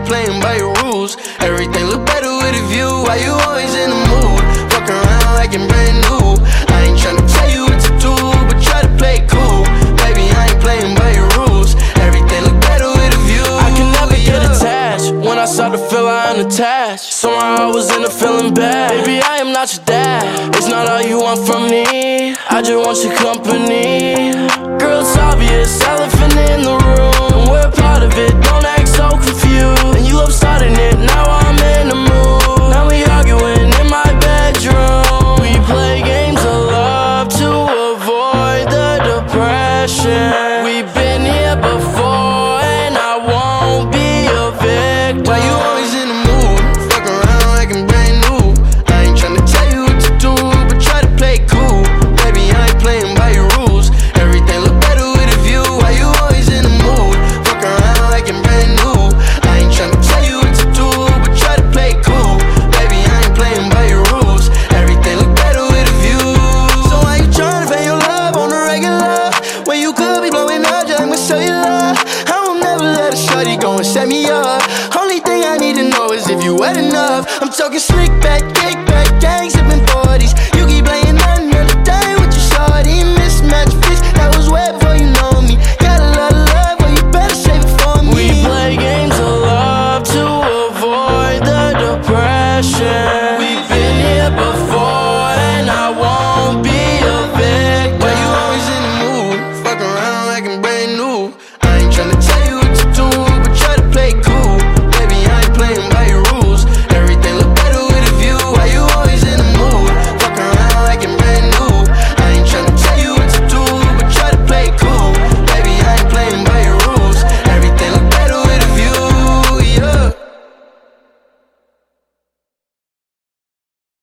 playing by your rules. Everything look better with a view. Why you always in the mood? Fuck around like I'm brand new. I ain't tryna tell you what to do, but try to play it cool. Baby, I ain't playing by your rules. Everything look better with a view. I can never get attached. When I start to feel I'm unattached, somehow I was in a feeling bad. Baby, I am not your dad. It's not all you want from me. I just want your company. Girl, it's obvious, elephant in the room. We're part of it, don't act so confused. And you love starting it, now I'm in the mood. Now we arguing in my bedroom. We play games of love to avoid the depression. We've been here before and I won't be a victim. Why you always in the mood? Fuck around like I'm brand new. I ain't tryna tell you what to do, but try to play it cool. Baby, I ain't playing by your rules. Everything look better with a view. Why you always in the mood? Fuck around like I'm brand new. I ain't tryna tell you what to do, but try to play it cool. Baby, I ain't playing by your rules. Everything look better with a view. So why you tryna pay your love on the regular when you could be blowing up just like my cellular? I will never let a shorty go and set me up. Only thing I need to know is if you wet enough. I'm talking slick back, kick back, gang sipping 40s. You keep playing another day with your shorty. Mismatch fits, that was way before you know me. Got a lot of love, but you better save it for me. We play games of love to avoid the depression. We've been here before and I won't be a victim. Why you always in the mood? Fuck around like I'm brand new. I ain't tryna tell you